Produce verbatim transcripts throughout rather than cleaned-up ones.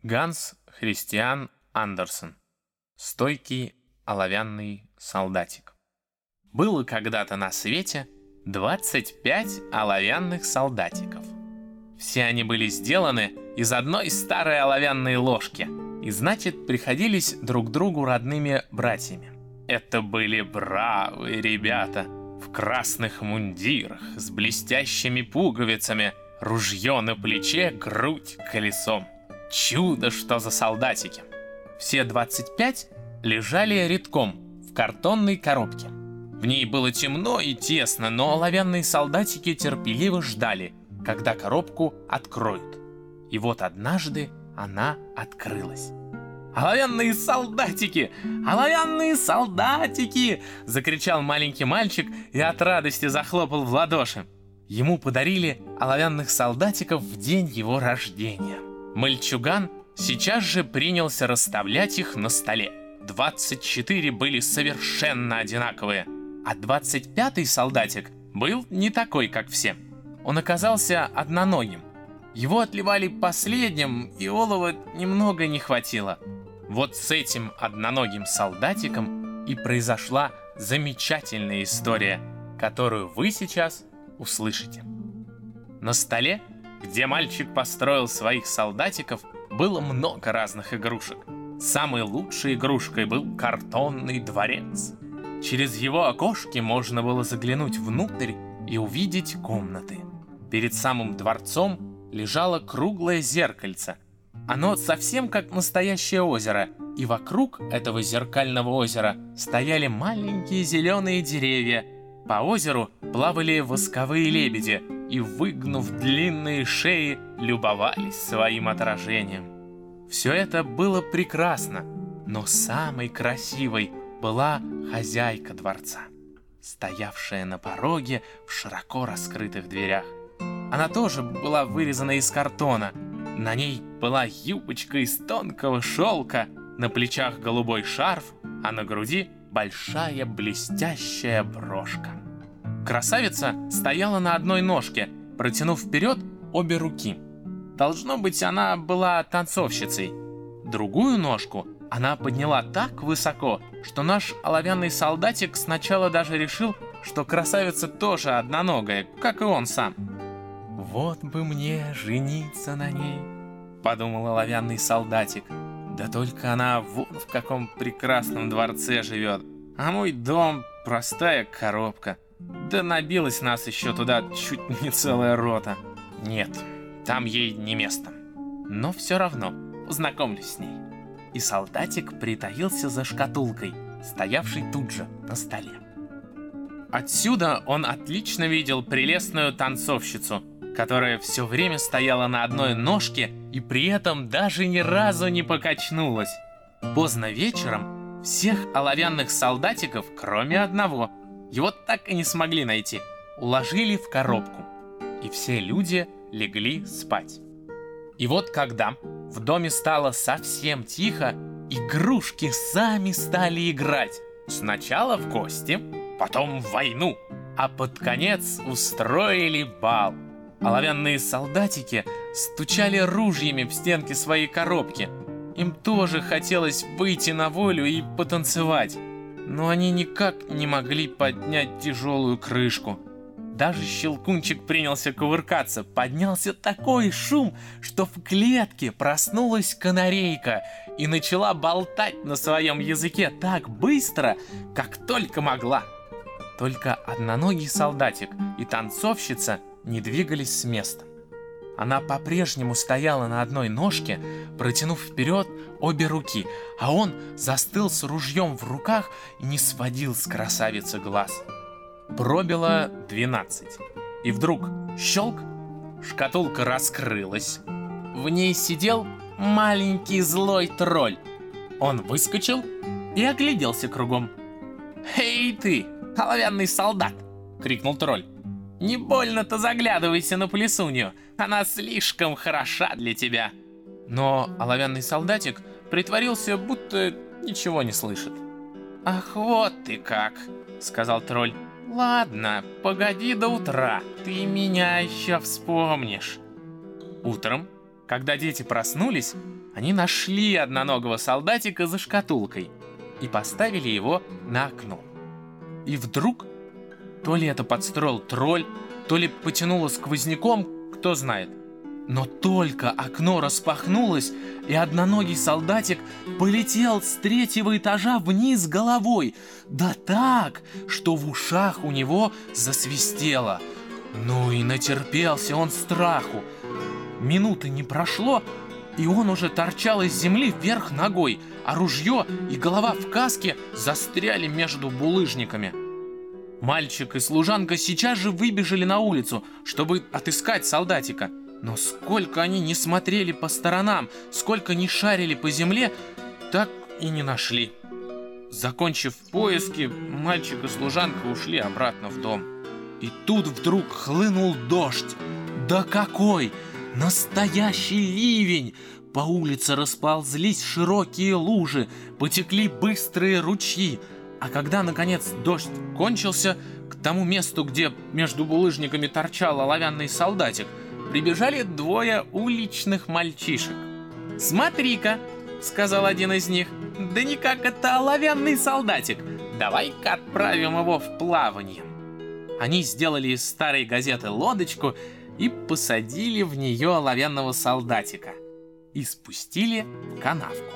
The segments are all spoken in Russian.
Ганс Христиан Андерсен. Стойкий оловянный солдатик. Было когда-то на свете двадцать пять оловянных солдатиков. Все они были сделаны из одной старой оловянной ложки и, значит, приходились друг другу родными братьями. Это были бравые ребята в красных мундирах с блестящими пуговицами, ружье на плече, грудь колесом. Чудо, что за солдатики! Все двадцать пять лежали рядком в картонной коробке. В ней было темно и тесно, но оловянные солдатики терпеливо ждали, когда коробку откроют. И вот однажды она открылась. «Оловянные солдатики! Оловянные солдатики!» — закричал маленький мальчик и от радости захлопал в ладоши. Ему подарили оловянных солдатиков в день его рождения. Мальчуган сейчас же принялся расставлять их на столе. двадцать четыре были совершенно одинаковые, а двадцать пятый солдатик был не такой, как все. Он оказался одноногим. Его отливали последним, и олова немного не хватило. Вот с этим одноногим солдатиком и произошла замечательная история, которую вы сейчас услышите. На столе, где мальчик построил своих солдатиков, было много разных игрушек. Самой лучшей игрушкой был картонный дворец. Через его окошки можно было заглянуть внутрь и увидеть комнаты. Перед самым дворцом лежало круглое зеркальце. Оно совсем как настоящее озеро, и вокруг этого зеркального озера стояли маленькие зеленые деревья. По озеру плавали восковые лебеди и, выгнув длинные шеи, любовались своим отражением. Все это было прекрасно, но самой красивой была хозяйка дворца, стоявшая на пороге в широко раскрытых дверях. Она тоже была вырезана из картона. На ней была юбочка из тонкого шелка, на плечах голубой шарф, а на груди большая блестящая брошка. Красавица стояла на одной ножке, протянув вперед обе руки. Должно быть, она была танцовщицей. Другую ножку она подняла так высоко, что наш оловянный солдатик сначала даже решил, что красавица тоже одноногая, как и он сам. «Вот бы мне жениться на ней», — подумал оловянный солдатик. «Да только она вон в каком прекрасном дворце живет, а мой дом — простая коробка. Да набилась нас еще туда чуть не целая рота. Нет, там ей не место. Но все равно познакомлюсь с ней». И солдатик притаился за шкатулкой, стоявшей тут же на столе. Отсюда он отлично видел прелестную танцовщицу, которая все время стояла на одной ножке и при этом даже ни разу не покачнулась. Поздно вечером всех оловянных солдатиков, кроме одного, его так и не смогли найти, уложили в коробку, и все люди легли спать. И вот когда в доме стало совсем тихо, игрушки сами стали играть. Сначала в кости, потом в войну, а под конец устроили бал. Оловянные солдатики стучали ружьями в стенки своей коробки. Им тоже хотелось выйти на волю и потанцевать, но они никак не могли поднять тяжелую крышку. Даже Щелкунчик принялся кувыркаться. Поднялся такой шум, что в клетке проснулась канарейка и начала болтать на своем языке так быстро, как только могла. Только одноногий солдатик и танцовщица не двигались с места. Она по-прежнему стояла на одной ножке, протянув вперед обе руки, а он застыл с ружьем в руках и не сводил с красавицы глаз. Пробило двенадцать, и вдруг щелк, шкатулка раскрылась. В ней сидел маленький злой тролль. Он выскочил и огляделся кругом. «Эй ты, оловянный солдат!» — крикнул тролль. «Не больно-то заглядывайся на плесунью, она слишком хороша для тебя». Но оловянный солдатик притворился, будто ничего не слышит. «Ах, вот ты как!» — сказал тролль. «Ладно, погоди до утра, ты меня еще вспомнишь». Утром Когда дети проснулись, они нашли одноногого солдатика за шкатулкой и поставили его на окно. И вдруг, то ли это подстроил тролль, то ли потянуло сквозняком, кто знает, но только окно распахнулось, и одноногий солдатик полетел с третьего этажа вниз головой, да так, что в ушах у него засвистело. Ну и натерпелся он страху. Минуты не прошло, и он уже торчал из земли вверх ногой, а ружье и голова в каске застряли между булыжниками. Мальчик и служанка сейчас же выбежали на улицу, чтобы отыскать солдатика. Но сколько они не смотрели по сторонам, сколько не шарили по земле, так и не нашли. Закончив поиски, мальчик и служанка ушли обратно в дом. И тут вдруг хлынул дождь. Да какой! Настоящий ливень! По улице расползлись широкие лужи, потекли быстрые ручьи. А когда, наконец, дождь кончился, к тому месту, где между булыжниками торчал оловянный солдатик, прибежали двое уличных мальчишек. «Смотри-ка», — сказал один из них, — «да никак это оловянный солдатик. Давай-ка отправим его в плавание». Они сделали из старой газеты лодочку и посадили в нее оловянного солдатика и спустили в канавку.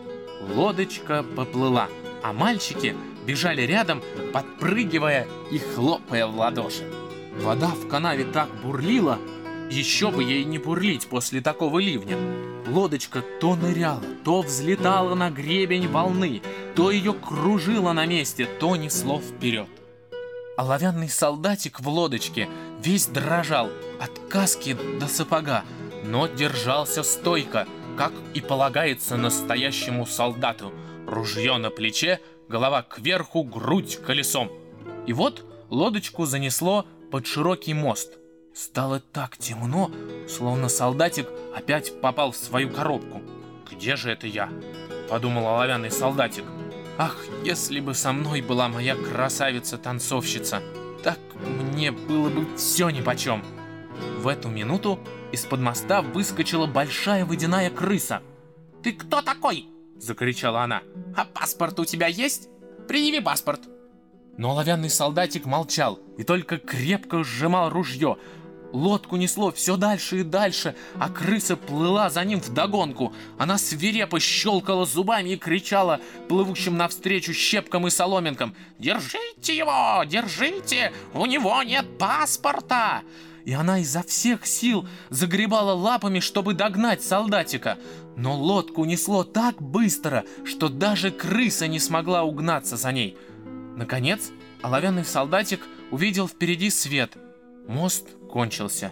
Лодочка поплыла, а мальчики бежали рядом, подпрыгивая и хлопая в ладоши. Вода в канаве так бурлила, еще бы ей не бурлить после такого ливня. Лодочка то ныряла, то взлетала на гребень волны, то ее кружило на месте, то несло вперед. Оловянный солдатик в лодочке весь дрожал от каски до сапога, но держался стойко, как и полагается настоящему солдату. Ружье на плече, голова кверху, грудь колесом. И вот лодочку занесло под широкий мост. Стало так темно, словно солдатик опять попал в свою коробку. «Где же это я?» — подумал оловянный солдатик. «Ах, если бы со мной была моя красавица-танцовщица, так мне было бы все нипочем». В эту минуту из-под моста выскочила большая водяная крыса. «Ты кто такой?» — закричала она. «А паспорт у тебя есть? Предъяви паспорт». Но оловянный солдатик молчал и только крепко сжимал ружье. Лодку несло все дальше и дальше, а крыса плыла за ним вдогонку. Она свирепо щелкала зубами и кричала плывущим навстречу щепкам и соломинкам: «Держите его! Держите! У него нет паспорта!» И она изо всех сил загребала лапами, чтобы догнать солдатика. Но лодку несло так быстро, что даже крыса не смогла угнаться за ней. Наконец, оловянный солдатик увидел впереди свет. Мост кончился.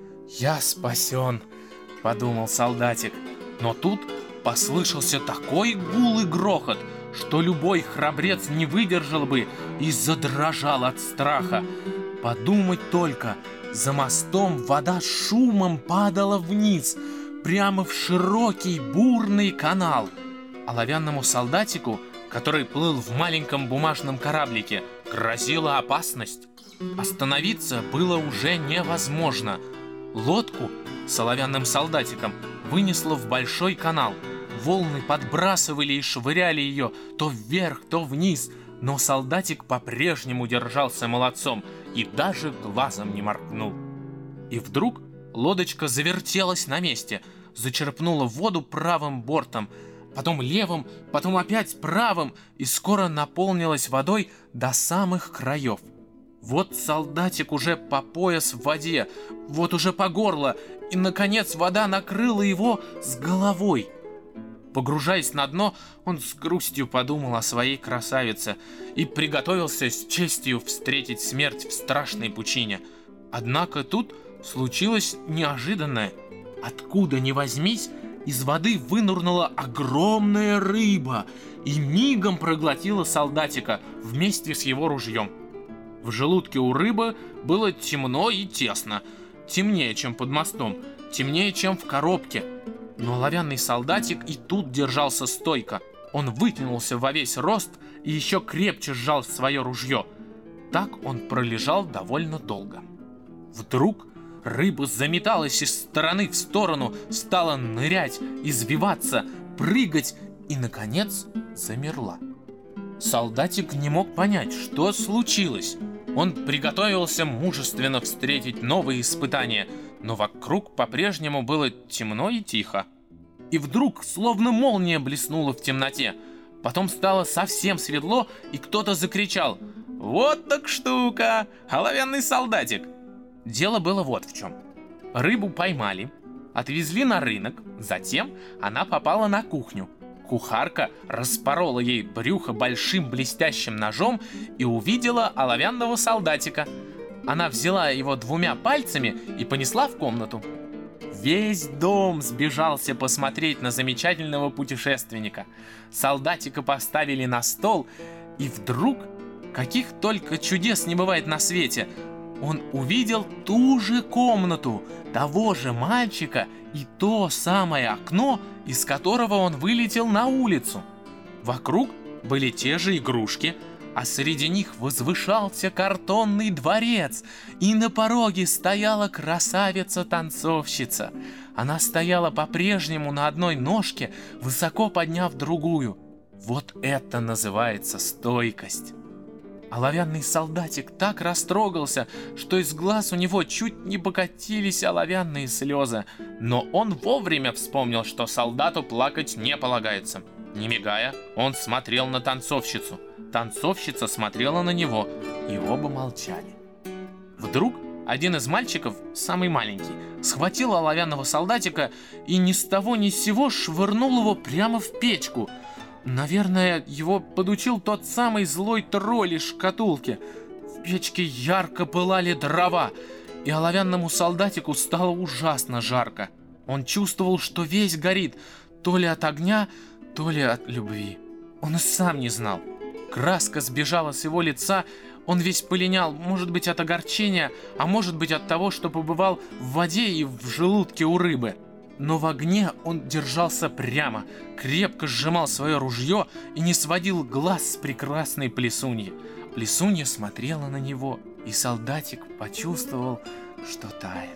«Я спасен», — подумал солдатик. Но тут послышался такой гул и грохот, что любой храбрец не выдержал бы и задрожал от страха. Подумать только, за мостом вода шумом падала вниз, прямо в широкий бурный канал. Оловянному солдатику, который плыл в маленьком бумажном кораблике, грозила опасность. Остановиться было уже невозможно. Лодку с оловянным солдатиком вынесло в большой канал. Волны подбрасывали и швыряли ее то вверх, то вниз, но солдатик по-прежнему держался молодцом и даже глазом не моргнул. И вдруг лодочка завертелась на месте, зачерпнула воду правым бортом, потом левым, потом опять правым, и скоро наполнилась водой до самых краев. Вот солдатик уже по пояс в воде, вот уже по горло, и, наконец, вода накрыла его с головой. Погружаясь на дно, он с грустью подумал о своей красавице и приготовился с честью встретить смерть в страшной пучине. Однако тут случилось неожиданное. Откуда ни возьмись, из воды вынырнула огромная рыба и мигом проглотила солдатика вместе с его ружьем. В желудке у рыбы было темно и тесно, темнее, чем под мостом, темнее, чем в коробке. Но оловянный солдатик и тут держался стойко. Он вытянулся во весь рост и еще крепче сжал свое ружье. Так он пролежал довольно долго. Вдруг Рыба заметалась из стороны в сторону, стала нырять, извиваться, прыгать и, наконец, замерла. Солдатик не мог понять, что случилось. Он приготовился мужественно встретить новые испытания, но вокруг по-прежнему было темно и тихо. И вдруг, словно молния блеснула в темноте, потом стало совсем светло, и кто-то закричал: «Вот так штука! Оловянный солдатик!» Дело было вот в чем. Рыбу поймали, отвезли на рынок, затем она попала на кухню. Кухарка распорола ей брюхо большим блестящим ножом и увидела оловянного солдатика. Она взяла его двумя пальцами и понесла в комнату. Весь дом сбежался посмотреть на замечательного путешественника. Солдатика поставили на стол, и вдруг, каких только чудес не бывает на свете, он увидел ту же комнату, того же мальчика и то самое окно, из которого он вылетел на улицу. Вокруг были те же игрушки, а среди них возвышался картонный дворец, и на пороге стояла красавица-танцовщица. Она стояла по-прежнему на одной ножке, высоко подняв другую. Вот это называется стойкость. Оловянный солдатик так растрогался, что из глаз у него чуть не покатились оловянные слезы. Но он вовремя вспомнил, что солдату плакать не полагается. Не мигая, он смотрел на танцовщицу. Танцовщица смотрела на него, и оба молчали. Вдруг один из мальчиков, самый маленький, схватил оловянного солдатика и ни с того ни с сего швырнул его прямо в печку. Наверное, его подучил тот самый злой тролль из шкатулки. В печке ярко пылали дрова, и оловянному солдатику стало ужасно жарко. Он чувствовал, что весь горит, то ли от огня, то ли от любви. Он и сам не знал. Краска сбежала с его лица, он весь полинял, может быть, от огорчения, а может быть, от того, что побывал в воде и в желудке у рыбы. Но в огне он держался прямо, крепко сжимал свое ружье и не сводил глаз с прекрасной Плесуньи. Плесунья смотрела на него, и солдатик почувствовал, что тает.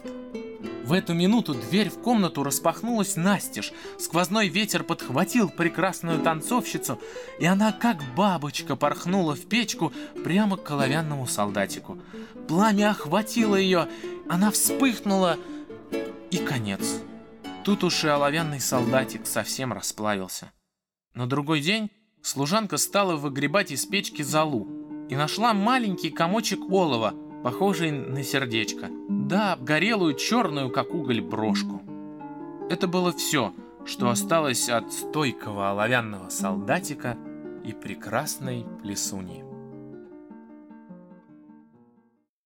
В эту минуту дверь в комнату распахнулась настежь, сквозной ветер подхватил прекрасную танцовщицу, и она, как бабочка, порхнула в печку прямо к оловянному солдатику. Пламя охватило ее, она вспыхнула, и конец. Тут уж и оловянный солдатик совсем расплавился. На другой день служанка стала выгребать из печки золу и нашла маленький комочек олова, похожий на сердечко, да обгорелую черную, как уголь, брошку. Это было все, что осталось от стойкого оловянного солдатика и прекрасной Плесуньи.